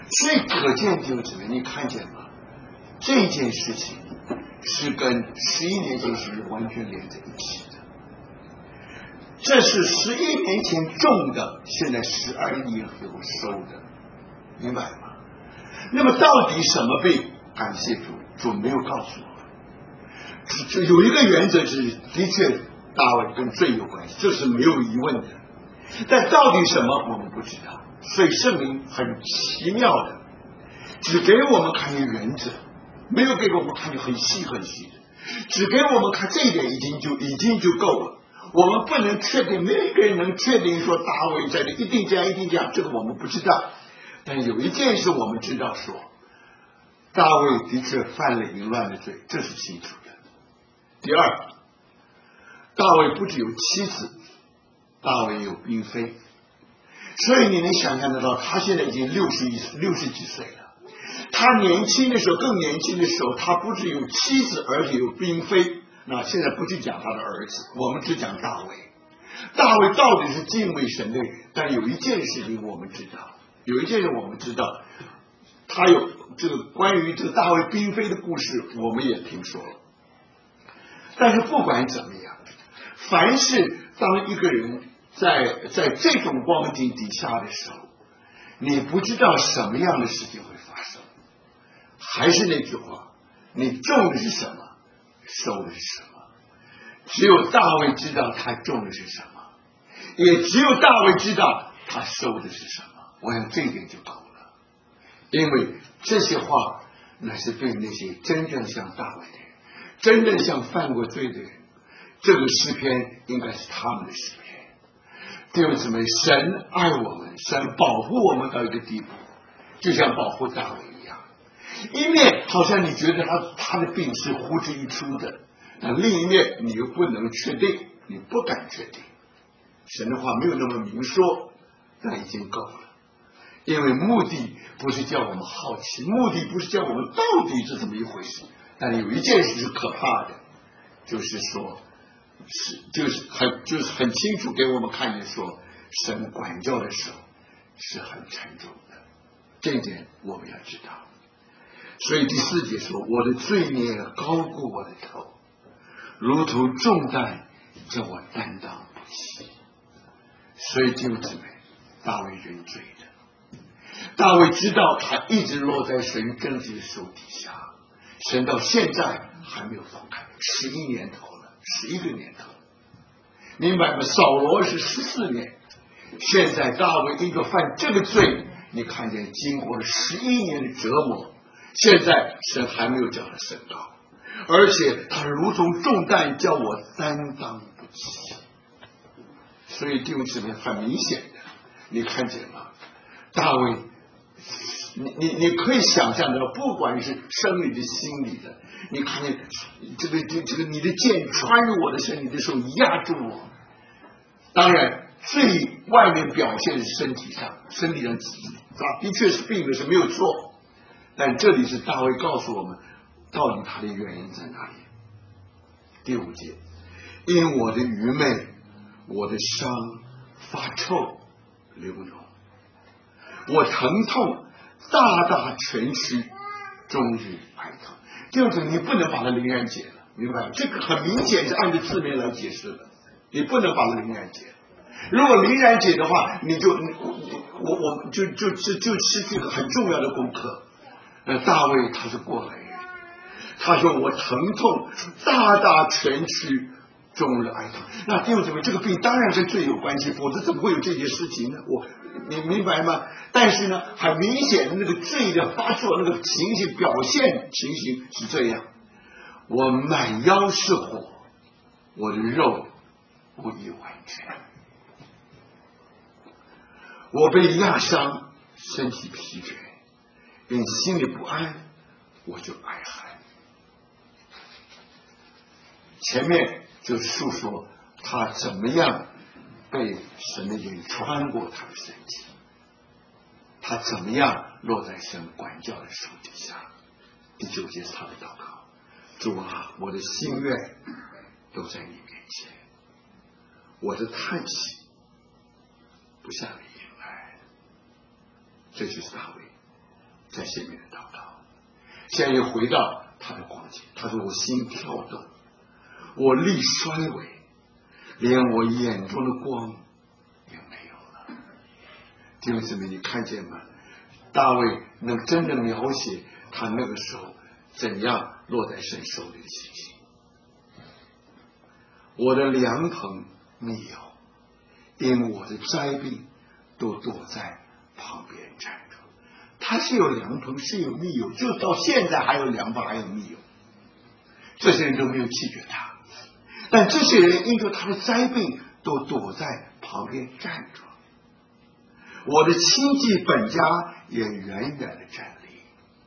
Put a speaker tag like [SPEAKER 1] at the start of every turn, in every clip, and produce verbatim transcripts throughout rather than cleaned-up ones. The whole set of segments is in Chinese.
[SPEAKER 1] 所以可见弟兄姊妹，你看见吗？这件事情是跟十一年前是完全连在一起的。这是十一年前种的，现在十二年后收的，明白吗？那么到底什么病？感谢主，主没有告诉我们。只有一个原则是，的确大卫跟罪有关系，这是没有疑问的。但到底什么，我们不知道。所以圣灵很奇妙的，只给我们看见原则，没有给我们看见很细很细的，只给我们看这一点已经就已经就够了。我们不能确定，没有一个人能确定说大卫在这一定这样一定这样，这个我们不知道。但有一件事我们知道说，大卫的确犯了淫乱的罪，这是清楚的。第二，大卫不只有妻子，大卫有嫔妃，所以你能想象得到，他现在已经六十一六十几岁了。他年轻的时候，更年轻的时候，他不只有妻子，而且有嫔妃。那现在不去讲他的儿子，我们只讲大卫。大卫到底是敬畏神的人，但有一件事情我们知道，有一件事我们知道，他有这个关于这个大卫嫔妃的故事，我们也听说了。但是不管怎么样，凡是当一个人在在这种光景底下的时候，你不知道什么样的事情会发生。还是那句话，你种的是什么，收的是什么。只有大卫知道他种的是什么，也只有大卫知道他收的是什么。我想这一点就够了，因为这些话那是对那些真正像大卫的人，真正像犯过罪的人，这个诗篇应该是他们的诗篇。弟兄姊妹，神爱我们，神保护我们到一个地步，就像保护大卫一样。一面好像你觉得他他的病是呼之欲出的，但另一面你又不能确定，你不敢确定。神的话没有那么明说，那已经够了。因为目的不是叫我们好奇，目的不是叫我们到底是怎么一回事。但有一件事是可怕的，就是说是就是很就是很清楚给我们看见说，神管教的时候是很沉重的，这一点我们要知道。所以第四节说，我的罪孽高过我的头，如同重担叫我担当不起。所以弟兄姊妹，大卫认罪的，大卫知道他一直落在神正直的手底下，神到现在还没有放开，十一年头了，十一个年头，明白吗？扫罗是十四年，现在大卫因着犯这个罪，你看见经过了十一年的折磨，现在神还没有叫他升高，而且他如同重担叫我担当不起。所以弟兄姊妹，很明显的，你看见吗？大卫，你你你可以想象的，不管是生理的、心理的，你看见这个这这个你的剑穿入我的身体的时候压住我。当然，最外面表现是身体上，身体上啊的确是病的是没有错，但这里是大卫告诉我们，到底他的原因在哪里？第五节，因我的愚昧，我的伤发臭流脓，我疼痛大大蜷曲，终日哀痛。就是你不能把它灵然解了，明白吗？这个很明显是按照字面来解释的，你不能把它灵然解。如果灵然解的话，你就你我我就就就就失去一个很重要的功课。呃，大卫他是过来人，他说我疼痛大大蜷曲，终日哀痛。那弟兄姊妹，这个病当然跟罪有关系，否则怎么会有这些事情呢？我你明白吗？但是呢，很明显的那个罪的发作那个情形表现情形是这样：我满腰是火，我的肉不易完全，我被压伤，身体疲倦，因心里不安，我就哀喊。前面就述说他怎么样被神的灵穿过他的身体，他怎么样落在神管教的手底下。第九节是他的祷告：主啊，我的心愿都在你面前，我的叹息不向你迎来。这就是大卫在前面的祷告。现在又回到他的光景，他说我心跳动，我力衰微，连我眼中的光也没有了。弟兄姊妹，你看见吗？大卫能真的描写他那个时候怎样落在神手里的情形。我的良朋密友因我的灾病都躲在旁边站着。他是有良朋，是有密友，就到现在还有良朋，还有密友。这些人都没有弃绝他，但这些人因着他的灾病都躲在旁边站着。我的亲戚本家也远远的站立。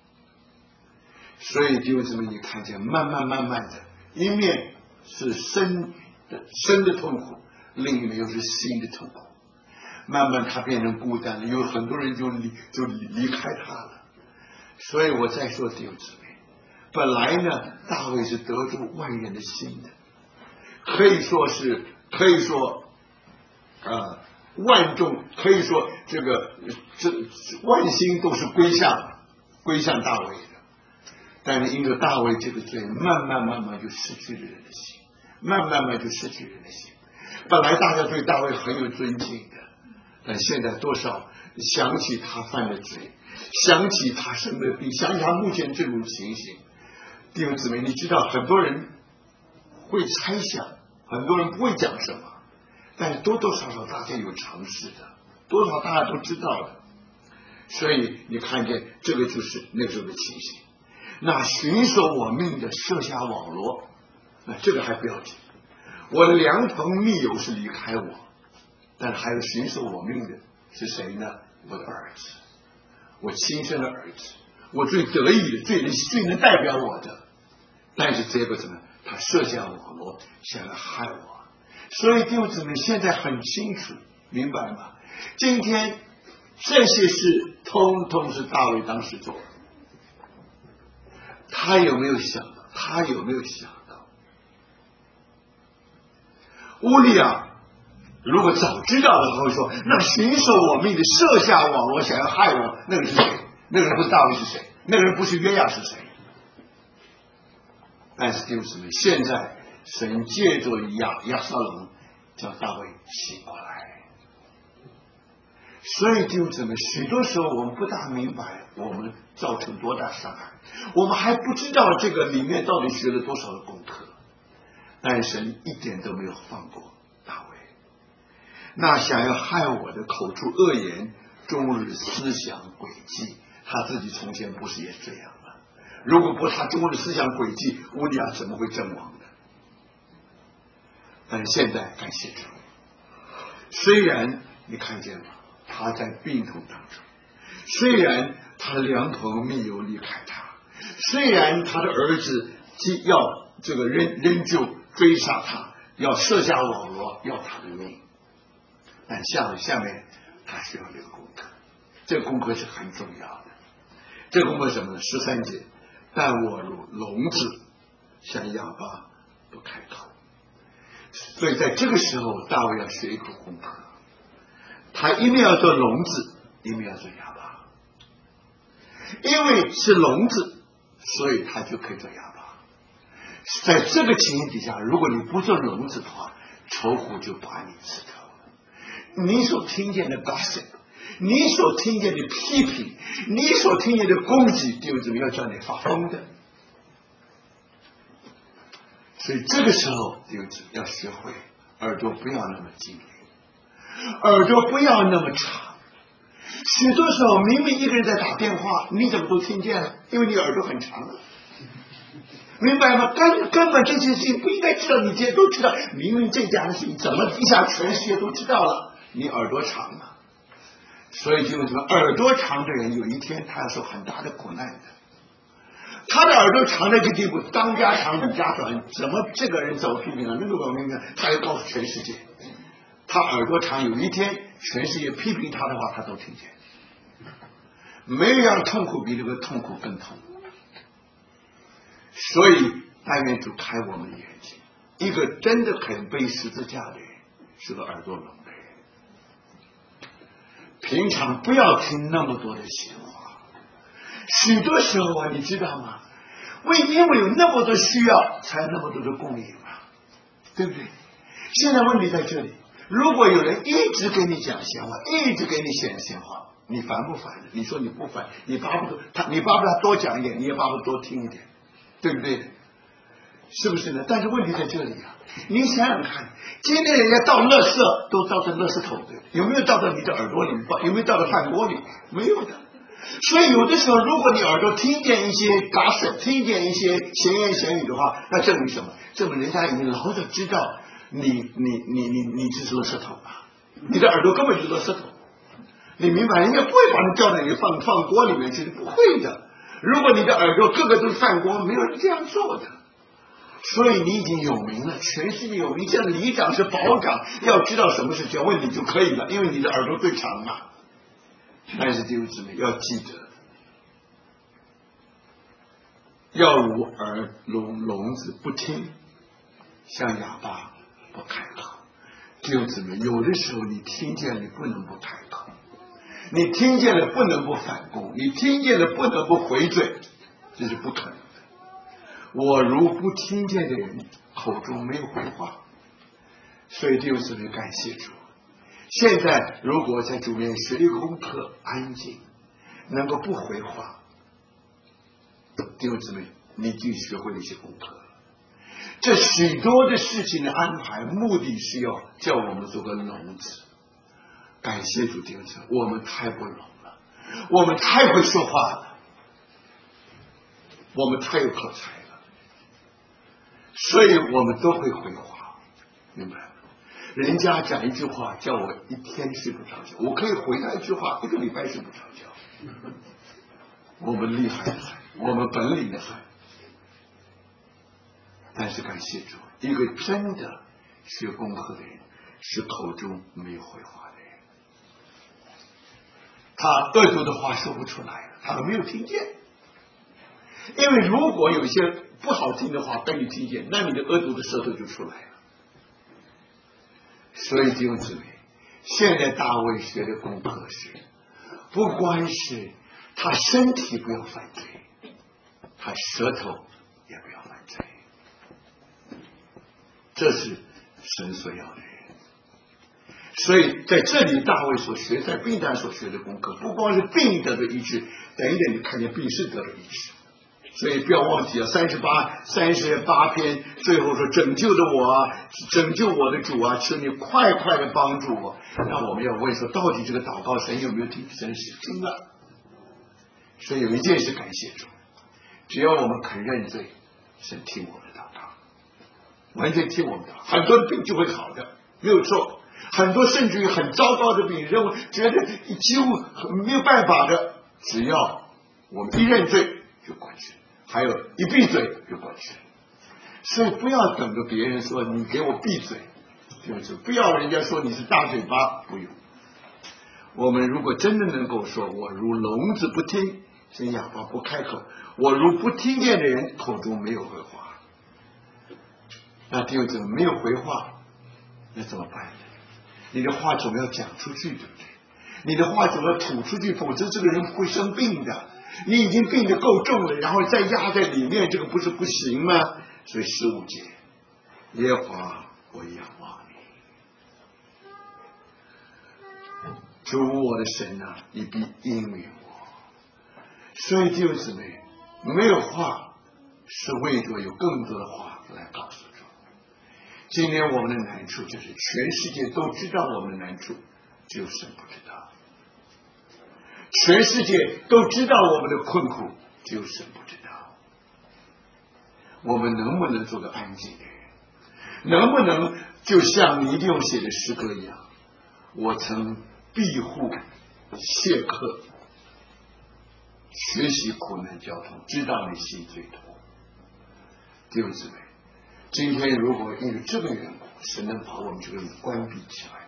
[SPEAKER 1] 所以弟兄姊妹，你看见慢慢慢慢的，一面是深的深的痛苦，另一面又是新的痛苦。慢慢他变成孤单了，有很多人就离就离开他了。所以我再说弟兄姊妹，本来呢，大卫是得住万人的心的，可以说是可以说呃万众，可以说这个这万心都是归向归向大卫的。但是因着大卫这个罪，慢慢慢慢就失去了人的心，慢慢慢慢就失去人的心。本来大家对大卫很有尊敬的，但现在多少想起他犯的罪，想起他生的病，想起他目前这种情形，弟兄姊妹，你知道很多人会猜想，很多人不会讲什么，但是多多少少大家有常识的，多少大家都知道的。所以你看见这个就是那时候的情形。那寻索我命的设下网罗，那这个还不要紧，我的良朋密友是离开我，但还有寻索我命的是谁呢？我的儿子，我亲生的儿子，我最得意的，最能最能代表我的。但是结果怎么？他设下网罗，想要害我。所以弟兄姊妹，现在很清楚，明白吗？今天这些事通通是大卫当时做的。他有没有想到？他有没有想到？乌利亚如果早知道了，他会说：“那寻索我命的设下网罗，想要害我，那个是谁？那个人不是大卫是谁？那个人不是约亚是谁？”但是弟兄姊妹，现在神借着亚亚撒龙叫大卫醒过来。所以弟兄姊妹，许多时候我们不大明白我们造成多大伤害，我们还不知道这个里面到底学了多少的功课，但神一点都没有放过大卫。那想要害我的口出恶言，终日思想诡计，他自己从前不是也这样吗？如果不他终日思想诡计，乌利亚怎么会阵亡的？但是现在感谢主，虽然你看见了他在病痛当中，虽然他的良朋密友离开他，虽然他的儿子既要这个仍仍旧追杀他，要设下网罗要他的命，但下下面他需要这个功课，这个功课是很重要的。这个功课是什么呢？十三节，但我如聋子，像哑巴不开口。所以在这个时候，大卫要学一个功课，他一面要做聋子，一面要做哑巴。因为是聋子，所以他就可以做哑巴。在这个情形底下，如果你不做聋子的话，仇虎就把你吃透了。你所听见的 gossip， 你所听见的批评，你所听见的攻击，就怎么要叫你发疯的。所以这个时候就要学会耳朵不要那么精灵，耳朵不要那么长。许多时候明明一个人在打电话，你怎么都听见了？因为你耳朵很长了，明白吗？根根本这些事情不应该知道，你这些都知道。明明这家的事情怎么一下全世界都知道了？你耳朵长了，所以就是说，耳朵长的人有一天他要受很大的苦难的。他的耳朵长这个地步，当家长女家短，怎么这个人怎么批评了，那个怎么批评了，他要告诉全世界。他耳朵长，有一天全世界批评他的话，他都听见。没有样痛苦比这个痛苦更痛。所以但愿主开我们的眼睛，一个真的肯背十字架的人，是个耳朵聋的人。平常不要听那么多的闲话， 许多时候啊，你知道吗？为因为有那么多需要，才有那么多的供应嘛，对不对？现在问题在这里，如果有人一直跟你讲闲话，一直跟你显闲话，你烦不烦？你说你不烦，你巴不得他，你巴不得他多讲一点，你也巴不得多听一点，对不对？是不是呢？但是问题在这里啊，你想想看，今天人家倒垃圾都倒在垃圾桶里，有没有倒到你的耳朵里？有没有倒到饭锅里？没有的。所以有的时候，如果你耳朵听见一些打手，听见一些闲言闲语的话，那证明什么？证明人家已经老早知道你你你你你这是垃圾桶啊，你的耳朵根本就是垃圾桶。你明白？人家不会把你掉在你放放锅里面去，不会的。如果你的耳朵个个都是饭锅，没有人这样做的。所以你已经有名了，全世界有名。像里长是保长，要知道什么是叫问题就可以了，因为你的耳朵最长嘛。但是弟兄姊妹要记得，要如耳聋聋子不听，像哑巴不开口。弟兄姊妹，有的时候你听见了，你不能不开口。你听见了不能不反攻，你听见了不能不回嘴，这是不可能的。我如不听见的人，口中没有回话。所以弟兄姊妹，感谢主。现在如果在主面学一个功课，安静，能够不回话，弟兄姊妹，你就学会了一些功课。这许多的事情的安排，目的是要叫我们做个聋子。感谢主，弟兄姊妹，我们太不聋了，我们太会说话了，我们太有口才了，所以我们都会回话，明白吗？人家讲一句话，叫我一天睡不着觉，我可以回他一句话，一个礼拜睡不着觉。我们厉害的很，我们本领的很。但是感谢主，一个真的学功课的人，是口中没有回话的人。他恶毒的话说不出来了，他都没有听见。因为如果有一些不好听的话被你听见，那你的恶毒的舌头就出来了。所以弟兄姊妹，现在大卫学的功课是，不光是他身体不要犯罪，他舌头也不要犯罪，这是神所要的人。所以在这里大卫所学，在病单所学的功课，不光是病得的医治，等一等你看见病是得了医治。所以不要忘记啊，三十八三十八篇最后说拯救的我啊，拯救我的主啊，求你快快的帮助我。那我们要问说，到底这个祷告神有没有听？神是听了。所以有一件事感谢主，只要我们肯认罪，神听我们的祷告，完全听我们的，很多的病就会好的，没有错。很多甚至于很糟糕的病，认为觉得几乎没有办法的，只要我们一认罪就过去，还有一闭嘴就过去。所以不要等着别人说你给我闭嘴，就是不要人家说你是大嘴巴，不用。我们如果真的能够说我如聋子不听，像哑巴不开口，我如不听见的人口中没有回话，那弟兄姊妹没有回话，那怎么办呢？你的话总要讲出去，对不对？你的话总要吐出去，否则这个人会生病的。你已经病得够重了，然后再压在里面，这个不是不行吗？所以十五节，耶和华，我仰望你，主我的神啊，你必应允我。所以弟兄姊妹，没有话是为着有更多的话来告诉主。今天我们的难处就是全世界都知道我们的难处，只有神不知道。全世界都知道我们的困苦，只有神不知道。我们能不能做个安静的人？能不能就像尼六写的诗歌一样，我曾庇护谢客，学习苦难交通，知道你心最痛。弟兄姊妹，今天如果因为这个缘故，神能把我们这个人关闭起来，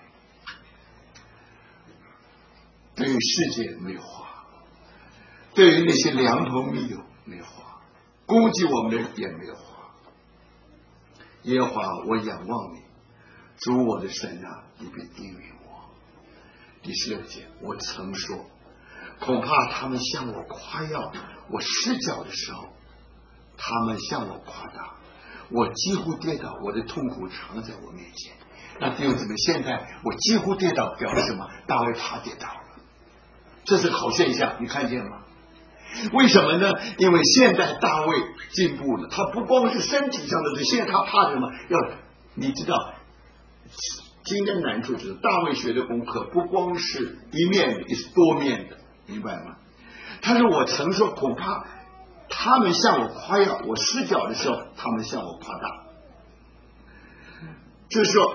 [SPEAKER 1] 对于世界没有话，对于那些良朋密友没有话，攻击我们的人也没有话。耶和华，我仰望你，主我的神啊，你必应允我。第十六节，我曾说， 恐怕他们向我夸耀，我失脚的时候，他们向我夸大，我几乎跌倒，我的痛苦藏在我面前。那弟兄姊妹，现在我几乎跌倒，表示什么？大卫怕跌倒了，这是好现象，你看见吗？为什么呢？因为现在大卫进步了，他不光是身体上的，现在他怕什么？要你知道，今天难处就是大卫学的功课不光是一面的，也是多面的，明白吗？他说我曾说，恐怕他们向我夸耀，我失脚的时候，他们向我夸大。就是说，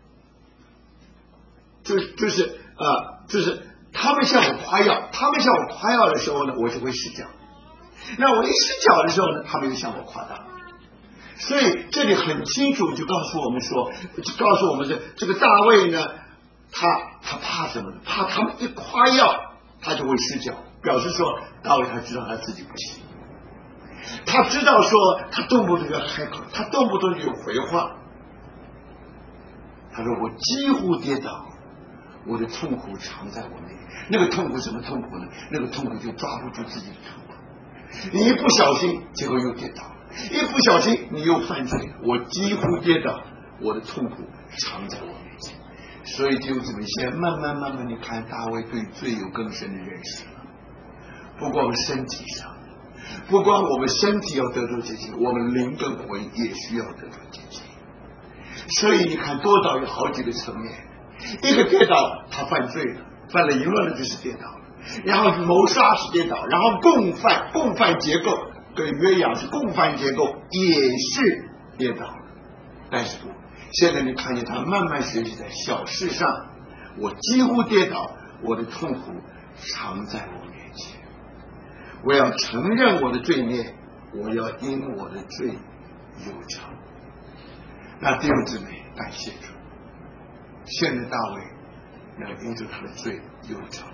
[SPEAKER 1] 就就是啊，就是他们向我夸耀，他们向我夸耀的时候呢，我就会失脚。那我一失脚的时候呢，他们就向我夸大。所以这里很清楚就告诉我们说，就告诉我们这这个大卫呢，他他怕什么呢？怕他们一夸耀，他就会失脚，表示说大卫他知道他自己不行，他知道说他动不动就开口，他动不动就有回话。他说我几乎跌倒，我的痛苦藏在我内。那个痛苦什么痛苦呢？那个痛苦就抓不住自己的痛苦，你一不小心结果又跌倒了，一不小心你又犯罪了。我几乎跌倒，我的痛苦藏在我面前。所以弟兄姊妹，现在慢慢慢慢你看大卫对罪有更深的认识了，不光身体上，不光我们身体要得到洁净，我们灵跟魂也需要得到洁净。所以你看多倒有好几个层面，一个跌倒他犯罪了，犯了淫乱的就是跌倒了，然后谋杀是跌倒，然后共犯共犯结构跟约雅是共犯结构也是跌倒了。但是不，现在你看见他慢慢学习在小事上，我几乎跌倒，我的痛苦藏在我面前，我要承认我的罪孽，我要因我的罪忧愁。那弟兄姊妹，感谢主，现在大卫能因着他的罪忧愁。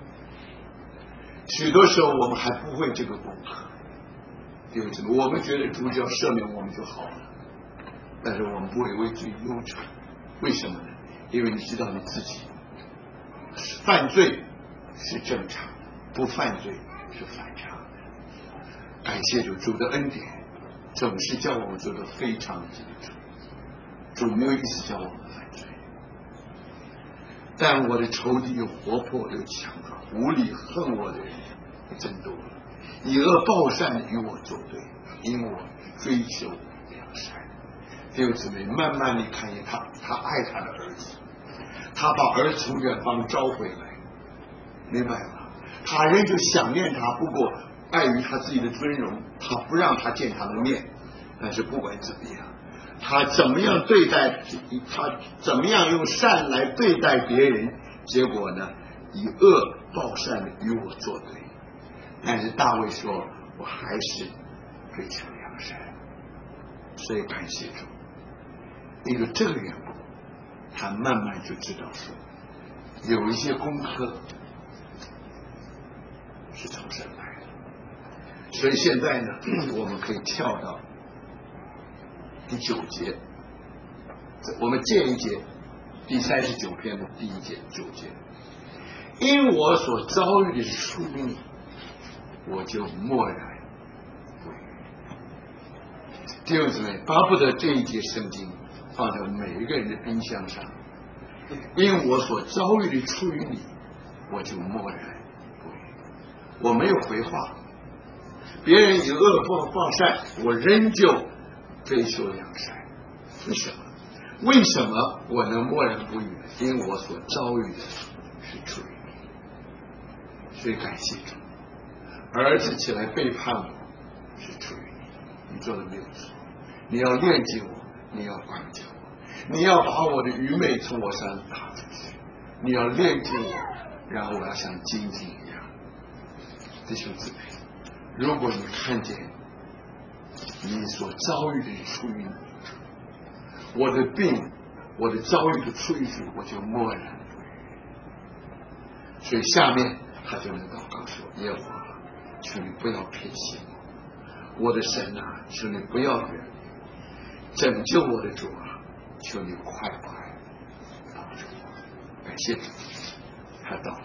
[SPEAKER 1] 许多时候我们还不会这个功课，弟兄姊妹，我们觉得主只要赦免我们就好了，但是我们不会为罪忧愁。为什么呢？因为你知道你自己犯罪是正常的，不犯罪是反常的。感谢主，主的恩典总是叫我们做得非常清楚。主没有意思叫我们犯罪，但我的仇敌又活泼又强壮，无理恨我的人真多了，以恶报善的与我作对，因我追求良善。弟兄姊妹，慢慢你看见他，他爱他的儿子，他把儿子从远方招回来，明白吗？他仍旧想念他，不过碍于他自己的尊荣，他不让他见他的面。但是不管怎么样，他怎么样对待他，怎么样用善来对待别人，结果呢，以恶报善的与我作对。但是大卫说，我还是追求良善。所以感谢主，因为这个缘故，他慢慢就知道说，有一些功课是从神来的。所以现在呢，我们可以跳到第九节，我们见一节第三十九篇的第一节九节，因我所遭遇的出于你，我就默然不语。弟兄姊妹，巴不得这一节圣经放在每一个人的冰箱上，因我所遭遇的出于你，我就默然不语。我没有回话，别人以恶报报善，我仍旧追求良善。为什么？为什么我能默然不语呢？因为我所遭遇的是出于你。所以感谢主，儿子起来背叛我是出于你，你做的没有错。你要炼净我，你要管教我，你要把我的愚昧从我身上打出去，你要炼净我，然后我要像金晶一样。弟兄姊妹，如果你看见你所遭遇的出于你，我的病，我的遭遇的出于主，我就默然不语。所以下面他就能祷告说：耶和华，求你不要偏心我，我的神啊，求你不要远离，拯救我的主啊，求你快快帮助我。感谢主，他祷告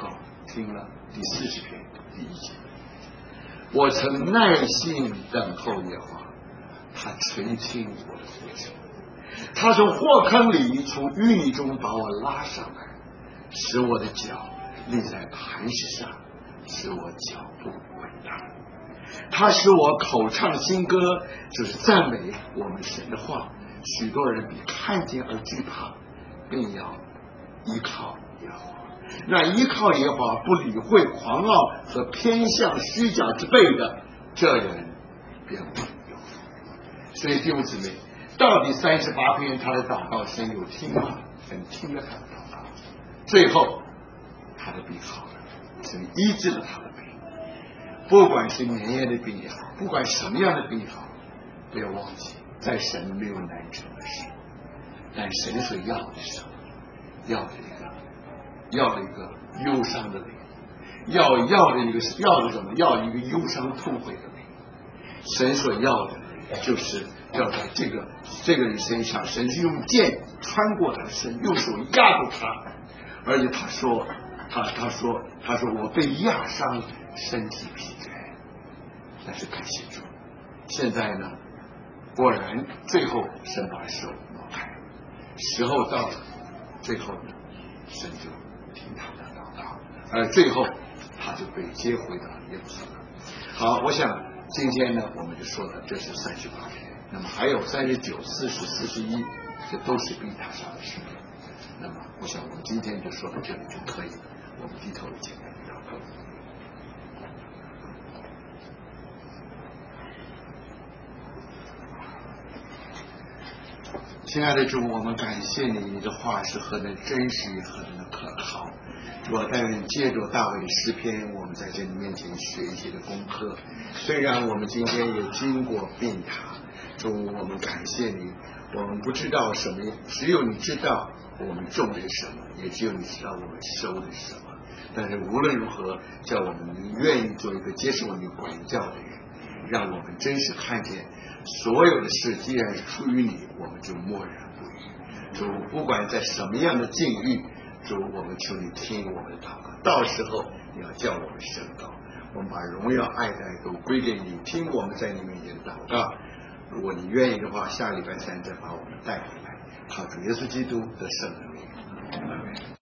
[SPEAKER 1] 听了第四十篇第一节。我曾耐心等候耶和华，他垂听我的呼求。他从祸坑里，从淤泥中把我拉上来，使我的脚立在磐石上，使我脚步稳当。他使我口唱新歌，就是赞美我们神的话。许多人比看见而惧怕，并要依靠耶和华。那依靠耶和华不理会狂傲和偏向虚假之辈的，这人便为有福。所以弟兄姊妹，到底三十八篇他的祷告神有听吗？神听了他的祷告，最后他的病好了，神医治了他的病。不管是年夜的病也好，不管什么样的病也好，不要忘记，在神没有难成的事。但神所要的是什么？要的一个，要的一个忧伤的灵，要要的一个要的什么？要一个忧伤痛悔的灵。神所要的就是要在这个这个人身上，神是用剑穿过他的身，用手压住他，而且他说，他他说他说我被压伤，身体疲倦，但是感谢主，现在呢，果然最后神把手挪开，时候到了，最后呢，神就听他的祷告，而最后他就被接回到耶路撒冷。好，我想今天呢，我们就说的这是三十八篇，那么还有三十九、四十、四十一，这都是病榻上的事。那么，我想我们今天就说到这里就可以了。我们低头简单的祷告。亲爱的主，我们感谢你，你的话是何等真实，何等的可靠。主啊，但愿借着大卫的诗篇，我们在这你面前学习的功课。虽然我们今天也经过病榻，主，我们感谢你。我们不知道什么，只有你知道我们种的是什么，也只有你知道我们收的是什么。但是无论如何，叫我们愿意做一个接受你管教的人，让我们真实看见所有的事既然是出于你，我们就默然不语。主，不管在什么样的境遇，主，我们求你听我们的祷告，到时候你要叫我们升高，我们把荣耀爱戴都归给你，听我们在你面前的祷告。如果你愿意的话，下礼拜三再把我们带回来，靠主耶稣基督的圣名。